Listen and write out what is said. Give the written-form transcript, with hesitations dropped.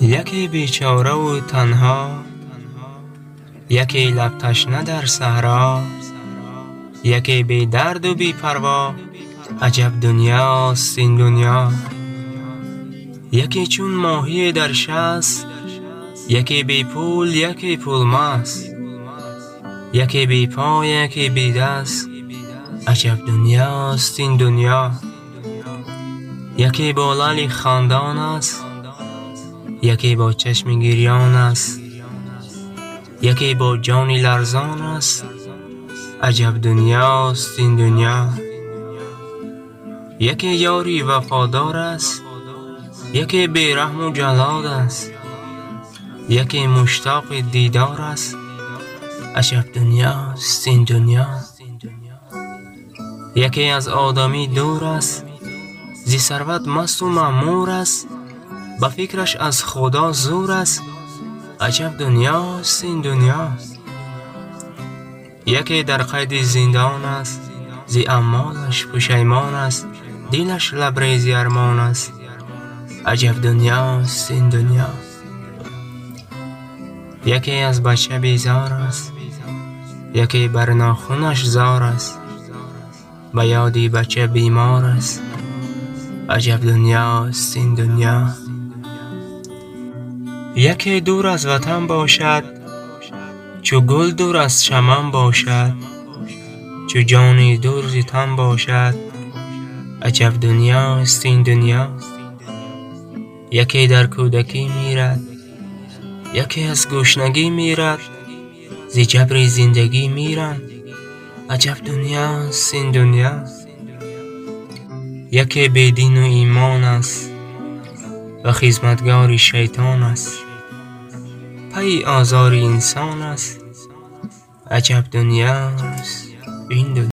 یکی بیچاره و تنها، یکی لب تشنه در صحرا، یکی بی درد و بی پروا. عجب دنیاست این دنیا. یکی چون ماهی در شست، یکی بی پول یکی پول مست، یکی بی پا یکی بی دست. عجب دنیاست این دنیا. یکی با لعل خندان است، یکی با چشم گریان است، یکی با جان لرزان است. عجب دنیاست این دنیا. یکی یاری وفادار است، یکی بیرحم و جلاد است، یکی مشتاق دیدار است. عجب دنیاست این دنیا. یکی از آدمی دور است، زی ثروت مست و مأمور است، به فکرش از خدا زور است. عجب دنیاست این دنیا. یکی در قید زندان است، زی اعمالش پشیمان است، دلش لبریز ارمان است. عجب دنیاست این دنیا. یکی از بچه بیزار است، یکی بر ناخنش زار است، به یادی بچه بیمار است. عجب دنیاست این دنیا. یکی دور از وطن باشد، چو گل دور از چمن باشد، چو جانی دور ز تن باشد. عجب دنیاست این دنیا. یکی در کودکی میرد، یکی از گشنگی میرد، ز جبر زندگی میرند. عجب دنیاست این دنیا. یکی بی دین و ایمان است و خدمتگار شیطان است، پی آزار انسان است. عجب دنیاست این دنیا.